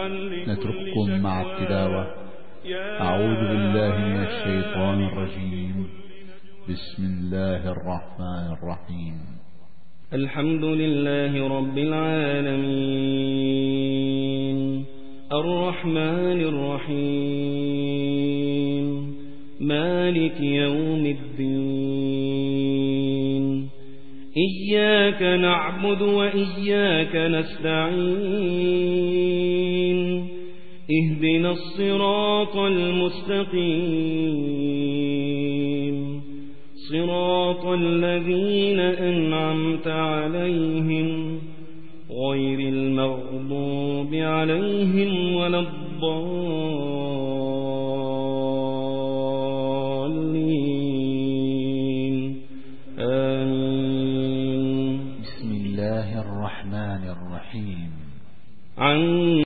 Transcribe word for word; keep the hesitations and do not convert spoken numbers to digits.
نترككم مع التلاوة. أعوذ بالله من الشيطان الرجيم. بسم الله الرحمن الرحيم. الحمد لله رب العالمين الرحمن الرحيم مالك يوم الدين إياك نعبد وإياك نستعين اهدنا الصراط المستقيم صراط الذين أنعمت عليهم غير المغضوب عليهم ولا الضالين آمين. بسم الله الرحمن الرحيم. عن